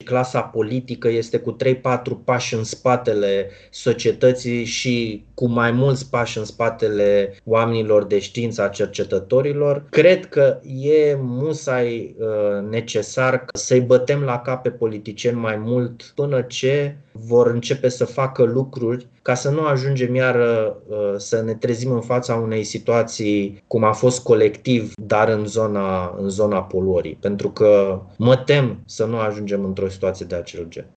clasa politică este cu 3-4 pași în spatele societății și cu mai mulți pași în spatele oamenilor de știință, a cercetătorilor. Cred că e musai necesar să-i bătem la cap pe politicieni mai mult până ce vor începe să facă lucruri ca să nu ajungem iară să ne trezim în fața unei situații cum a fost colectiv, dar în zona poluării. Pentru că mă tem să nu ajungem într-o situație de acel gen.